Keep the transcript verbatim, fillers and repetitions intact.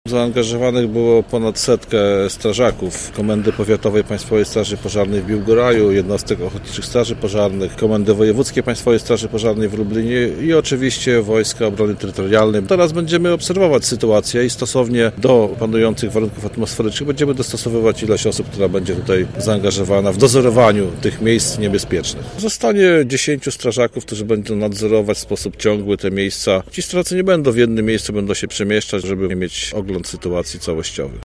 Zaangażowanych było ponad setkę strażaków Komendy Powiatowej Państwowej Straży Pożarnej w Biłgoraju, jednostek Ochotniczych Straży Pożarnych, Komendy Wojewódzkiej Państwowej Straży Pożarnej w Lublinie i oczywiście Wojska Obrony Terytorialnej. Teraz będziemy obserwować sytuację i stosownie do panujących warunków atmosferycznych będziemy dostosowywać ilość osób, która będzie tutaj zaangażowana w dozorowaniu tych miejsc niebezpiecznych. Zostanie dziesięciu strażaków, którzy będą nadzorować w sposób ciągły te miejsca. Ci strażacy nie będą w jednym miejscu, będą się przemieszczać, żeby mieć ogląd sytuacji całościowy.